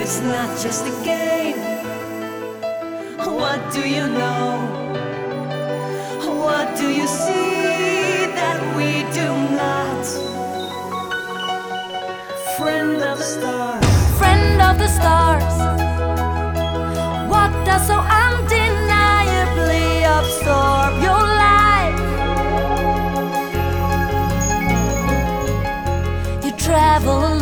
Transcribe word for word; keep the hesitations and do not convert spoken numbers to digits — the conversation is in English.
it's not just a game. What do you know? What do you see that we do not? Friend of the stars, Friend of the stars, what does so undeniably absorb your life? You travel